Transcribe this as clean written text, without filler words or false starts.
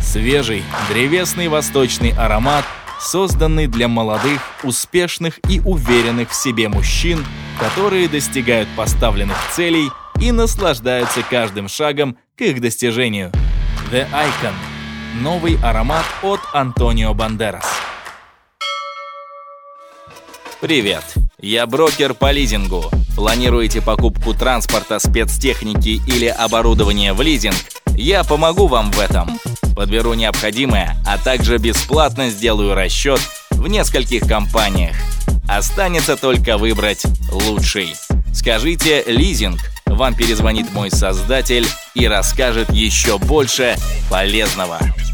Свежий, древесный восточный аромат, созданный для молодых, успешных и уверенных в себе мужчин, которые достигают поставленных целей и наслаждаются каждым шагом к их достижению. The Icon. Новый аромат от Антонио Бандерас. Привет, я брокер по лизингу. Планируете покупку транспорта, спецтехники или оборудования в лизинг? Я помогу вам в этом. Подберу необходимое, а также бесплатно сделаю расчет в нескольких компаниях. Останется только выбрать лучший. Скажите «лизинг», вам перезвонит мой создатель и расскажет еще больше полезного.